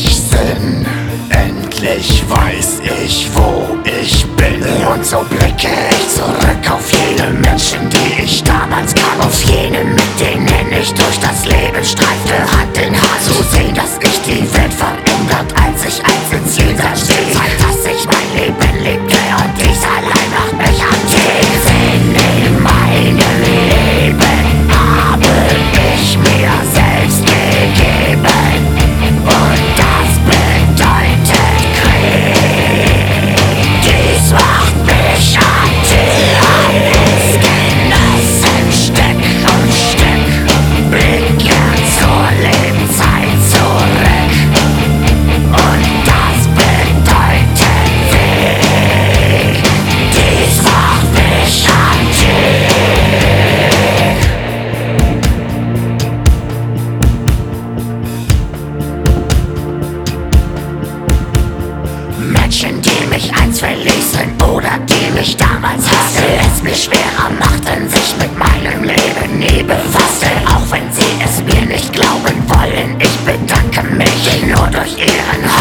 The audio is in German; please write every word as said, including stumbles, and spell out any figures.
endlich Sinn. Endlich weiß ich, wo ich bin. Und so blicke ich zurück auf jene Menschen, die ich damals kam. Auf jene, mit denen ich durch das Leben streifte, Hand in Hand. Zu sehen, dass ich die Welt verändert, als ich als ins Jenseits stehe. Zeit, dass ich mein Leben lebte und dies allein macht mich an den Sinn in meinem Leben habe ich mir selbst gegeben. Und das bedeutet Krieg. Dies macht mich an alles genossen, Stück und Stück. Blick gern zur Lebenszeit zurück. Und das bedeutet Weg. Dies macht mich an Menschen, die mich einst verließen oder die mich damals hasste, es mir schwerer machten, sich mit meinem Leben nie befasste. Auch wenn sie es mir nicht glauben wollen, ich bedanke mich nur durch ihren Hass.